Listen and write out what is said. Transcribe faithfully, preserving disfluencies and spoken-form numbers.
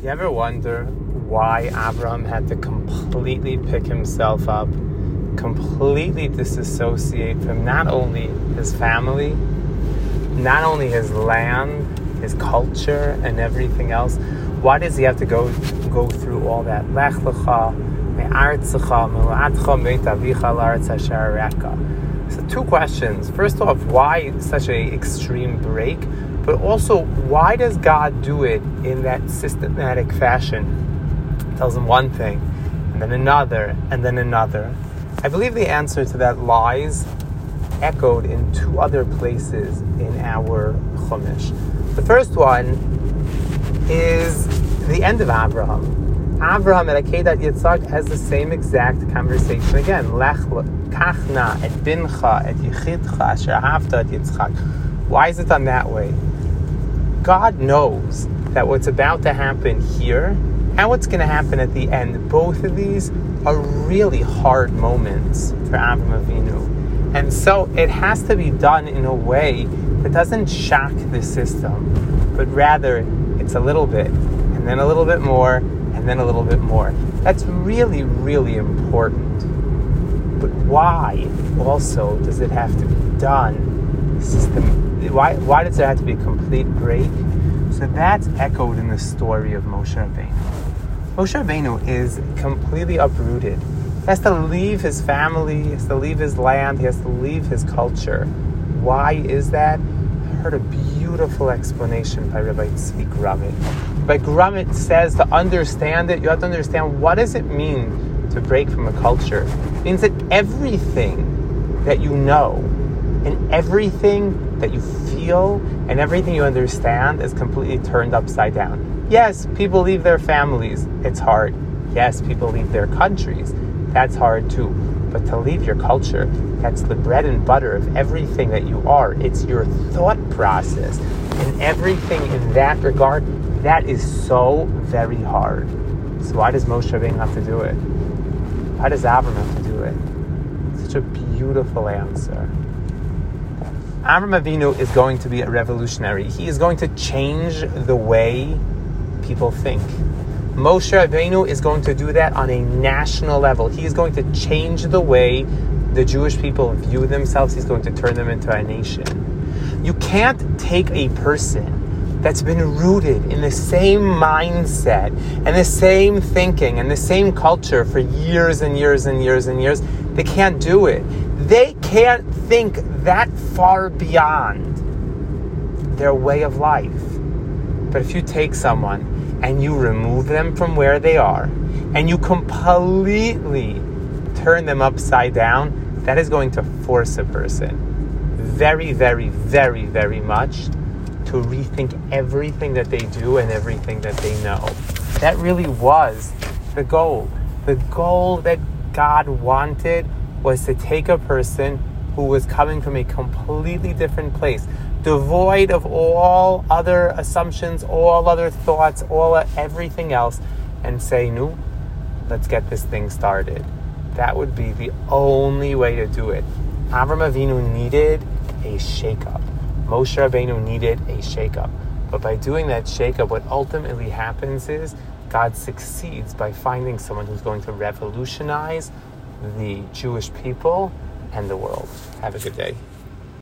You ever wonder why Abraham had to completely pick himself up, completely disassociate from not only his family, not only his land, his culture, and everything else? Why does he have to go go through all that? Lech lecha me'artzecha me'latcha me'et avicha la'aretz asher areka. So two questions. First off, why such an extreme break? But also, why does God do it in that systematic fashion? He tells him one thing, and then another, and then another. I believe the answer to that lies echoed in two other places in our Chumash. The first one is the end of Abraham. Abraham at Akedat Yitzchak has the same exact conversation again. Lech kachna et bincha et yichidcha asher ahavta et Yitzchak. Why is it done that way? God knows that what's about to happen here and what's going to happen at the end, both of these are really hard moments for Avraham Avinu. And so it has to be done in a way that doesn't shock the system, but rather it's a little bit, and then a little bit more, and then a little bit more. That's really, really important. But why also does it have to be done system? Why, why does there have to be a complete break? So that's echoed in the story of Moshe Rabbeinu. Moshe Rabbeinu is completely uprooted. He has to leave his family, he has to leave his land, he has to leave his culture. Why is that? I heard a beautiful explanation by Rabbi Tzvi Grummet. Rabbi Grummet says to understand it, you have to understand what does it mean to break from a culture. It means that everything that you know and everything that you feel and everything you understand is completely turned upside down. Yes, people leave their families. It's hard. Yes, people leave their countries. That's hard too. But to leave your culture, that's the bread and butter of everything that you are. It's your thought process. And everything in that regard, that is so very hard. So why does Moshe Rabbeinu have to do it? Why does Abraham have to do it? Such a beautiful answer. Avraham Avinu is going to be a revolutionary. He is going to change the way people think. Moshe Rabbeinu is going to do that on a national level. He is going to change the way the Jewish people view themselves. He's going to turn them into a nation. You can't take a person that's been rooted in the same mindset and the same thinking and the same culture for years and years and years and years. They can't do it. They can't think that far beyond their way of life. But if you take someone and you remove them from where they are and you completely turn them upside down, that is going to force a person very, very, very, very much to rethink everything that they do and everything that they know. That really was the goal. The goal that God wanted was to take a person who was coming from a completely different place, devoid of all other assumptions, all other thoughts, all everything else, and say, no, let's get this thing started. That would be the only way to do it. Avraham Avinu needed a shakeup. Moshe Rabbeinu needed a shakeup. But by doing that shakeup, what ultimately happens is God succeeds by finding someone who's going to revolutionize the Jewish people and the world. Have a good day.